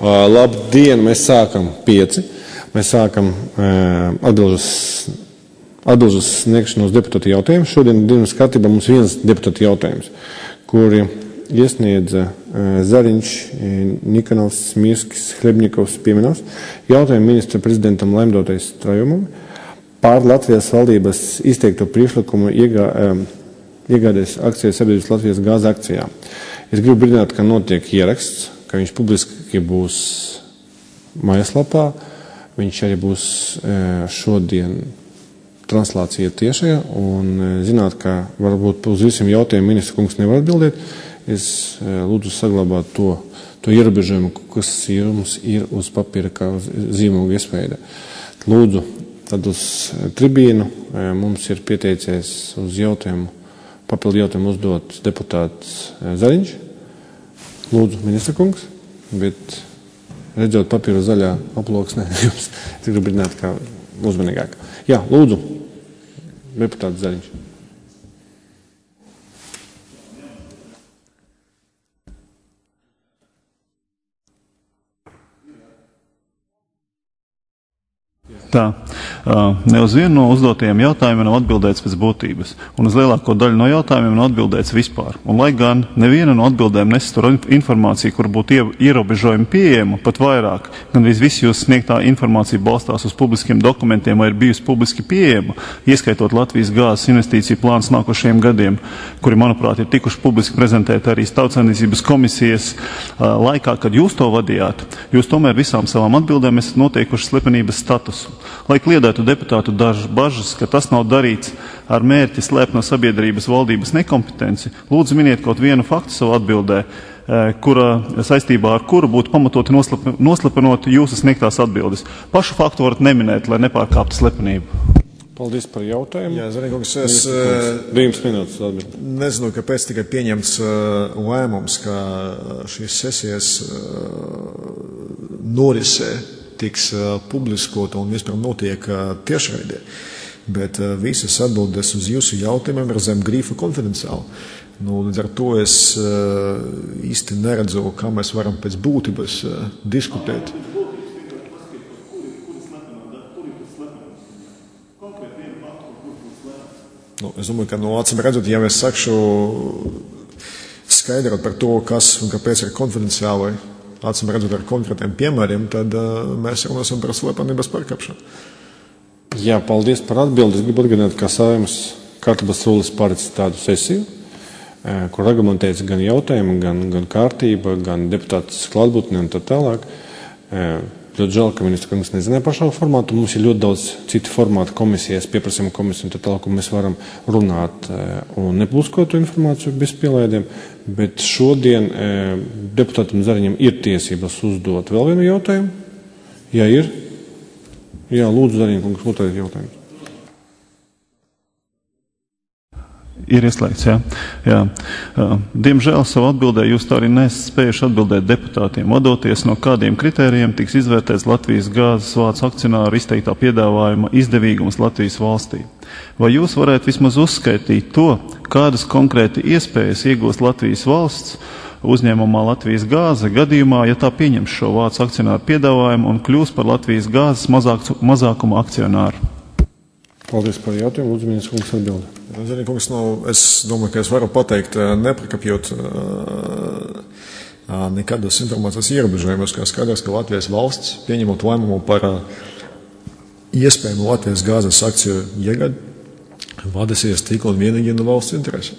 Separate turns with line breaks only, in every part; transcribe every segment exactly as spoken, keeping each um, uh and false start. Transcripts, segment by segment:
Labdien, mēs sākam pieci. Mēs sākam atbilžas, atbilžas sniegšanos deputātu jautājumu. Šodien dienas kārtībā mums viens deputātu jautājums, kuri iesniedza Zariņš, Nikanovs, Smirskis, Hlebņikovs, Piemenovs. Jautājumu ministra prezidentam Laimdotais Trajumam pār Latvijas valdības izteikto priekšlikumu iegā, iegādēs akcijas sabiedrības Latvijas gāza akcijā. Es gribu brīdināt, ka notiek ieraksts, ka viņš publiski būs mājaslapā, viņš arī būs šodien translācija tiešajā, un zināt, ka varbūt uz visiem jautājumiem ministra kungs nevar atbildēt. Es lūdzu saglabāt to, to ierobežojumu, kas jums ir uz papīra kā uz zīmoga iespēja. Lūdzu, tad uz tribīnu mums ir pieteicies uz jautājumu, papildu jautājumu uzdot deputāts Zariņš. Lūdzu, ministra kungs, bet redzot papīru zaļā aploksnē, jums es gribu brīdināt, kā uzmanīgāk. Jā, lūdzu, deputāts Zariņš.
Tā, ne uz vienu no uzdotajiem jautājumiem nav atbildēts pēc būtības, un uz lielāko daļu no jautājumiem nav atbildēts vispār. Un lai gan neviena no atbildēm nesatur informāciju, kur būtu ierobežojumi pieejama, pat vairāk, gan arī visi jūs sniegtā informācija balstās uz publiskiem dokumentiem vai ir bijusi publiski pieejama, ieskaitot Latvijas gāzes investīciju plāns nākošajiem gadiem, kuri, manuprāt, ir tikuši publiski prezentēti arī Tautsaimniecības komisijas laikā, kad jūs to vadījāt. Jūs tomēr visām savām atbildēm esat noteikuši slepenības statusu. Lai kliedētu deputātu dažas bažas, ka tas nav darīts ar mērķi slēpt no sabiedrības valdības nekompetenci, lūdzu miniet kaut vienu faktu savu atbildē, kura, saistībā ar kuru būtu pamatoti noslepenot jūsu sniegtās atbildes. Pašu faktu varat neminēt, lai nepārkāptu slepenību.
Paldies par jautājumu.
Jā, Zariņkungs, es
divas minūtes atbild.
Nezinu, kāpēc tikai pieņemts lēmums, ka šīs sesijas norisē tiks publiskota un vispār notiek tiešraidē, bet visas atbildes uz jūsu jautājumiem ir zem grīfa konfidenciāli. Nu, līdz ar to es īsti neredzu, kā mēs varam pēc būtības diskutēt. Nu, es domāju, ka no acīm redzot, ja es sakšu skaidrot par to, kas un kāpēc ir konfidenciāli, acīm redzot ar konkrētiem piemēriem, tad uh, mēs runāsim par slepenības pārkāpšanu.
Jā, paldies par atbildi. Es gribu atgādināt, ka Saeimas kārtības rulis paredz tādu sesiju, eh, kur reglamentēts gan jautājumi, gan, gan kārtība, gan deputātas klātbūtne un tā tālāk. Eh, ļoti žēl, ka ministra kungs nezināja par šo formātu. Mums ir ļoti daudz citu formātu komisijas, pieprasījuma komisiju un tā tālāk, un mēs varam runāt eh, un nepubliskot to informāciju bez pielaidēm. Bet šodien e, deputātam Zariņam ir tiesības uzdot vēl vienu jautājumu. Jā, ir. Jā, lūdzu, Zariņa kungs, lūdzu jautājumu.
Ir ieslēgts, jā. jā. Diemžēl savu atbildē jūs tā arī nesat spējuši atbildēt deputātiem. Vadoties no kādiem kritērijiem tiks izvērtēts Latvijas gāzes vācu akcionāru izteiktā piedāvājuma izdevīgums Latvijas valstī. Vai jūs varētu vismaz uzskaitīt to, kādas konkrēti iespējas iegūst Latvijas valsts uzņēmumā Latvijas gāze gadījumā, ja tā pieņems šo vācu akcionāru piedāvājumu un kļūs par Latvijas gāzes mazāk, mazākuma akcionāru?
Paldies par jautājumu. Lūdzu, ministrs kungs atbildi.
Zariņkungs, nu, es domāju, ka es varu pateikt, neprakapjot nekādas informācijas ierobežojumus, kā skaidrs, ka Latvijas valsts pieņemot lēmumu par iespējamu Latvijas gāzes akciju iegādi, vadīsies tikai un vienīgi no valsts interesi.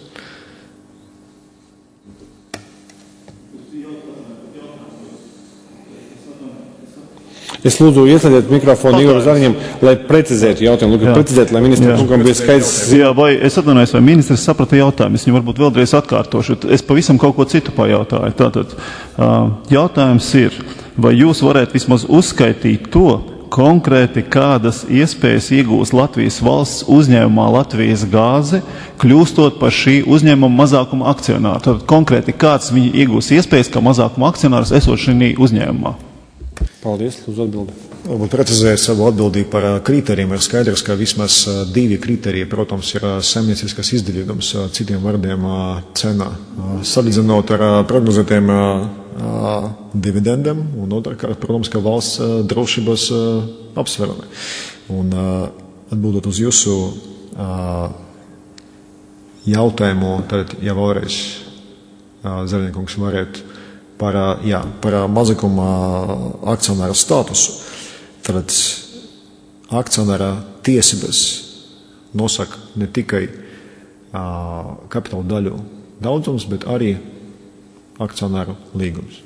Es lūdzu ieslēdziet mikrofonu Igoram Zariņam, lai precizētu jautājumu. Lūdzu, precizēt, lai ministra kungam bija skaidrs.
Jā, vai es atvainojos, vai ministrs saprata jautājumu? Es viņu varbūt vēlreiz atkārtošu. Es pavisam kaut ko citu pajautāju. Tātad, jautājums ir, vai jūs varētu vismaz uzskaitīt to konkrēti, kādas iespējas iegūs Latvijas valsts uzņēmumā Latvijas gāze, kļūstot par šī uzņēmuma mazākuma akcionāru? Tātad konkrēti, kāds viņi iegūs iespējas, kā mazākuma akcionārs esot šī uzņēmumā?
Paldies, lūdzu atbildi.
Varbūt precizēt savu atbildību par kritērijiem. Ir skaidrs, ka vismaz divi kritēriji, protams, ir saimnieciskas izdevīgums, citiem vārdiem cena. Salīdzinot ar prognozētiem uh, dividendiem, un otrkārt, protams, ka valsts uh, drošības uh, apsvērumi. Un uh, atbildot uz jūsu uh, jautājumu, tad, ja vēlreiz uh, Zaļniekungs varētu par, uh, jā, par uh, mazākuma akcionāra statusu, tad akcionāra tiesības nosaka ne tikai uh, kapitāla daļu daudzums, bet arī akcionāru līgums.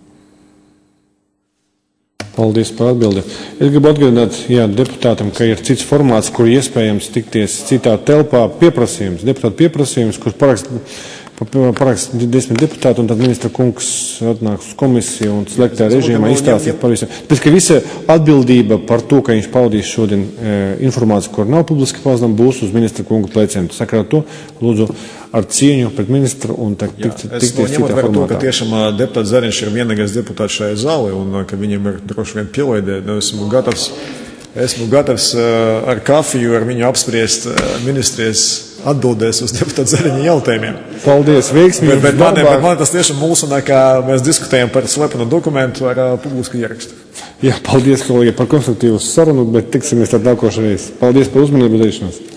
Paldies par atbildi. Es gribu atgādināt jā, deputātam, ka ir cits formāts, kur iespējams tikties citā telpā pieprasījums, deputāta pieprasījums, kurš parakst, parakst desmit deputāti, un tad ministra kungs atnāks uz komisiju un slēgtā režīmā izstāstīt par visiem. Bet, ka visa atbildība par to, ka viņš paudīs šodien e, informāciju, kur nav publiski pazdām, būs uz ministra kunga pleciem. Sakarā to, lūdzu, ar cieņu pret ministru un tak,
jā,
tikt,
es
tikties
ņemot
citā
vērā to,
formātā.
ka tiešām deputāts Zariņš ir vienīgais deputāts šajā zālē un ka viņam ir droši vien pielaidē. Esmu gatavs, esmu gatavs ar kafiju ar viņu apspriest ministries atbildēs uz deputāta Zariņa jautājumiem.
Paldies, veiksmīgi.
Bet, bet, man, bet man tas tiešām mulsina, ka mēs diskutējam par slepenu dokumentu ar uh, publisku ierakstu.
Jā, paldies, kolēģi, par konstruktīvu sarunu, bet tiksimies tad nākošais. Paldies par uzmanību, dalīšanos.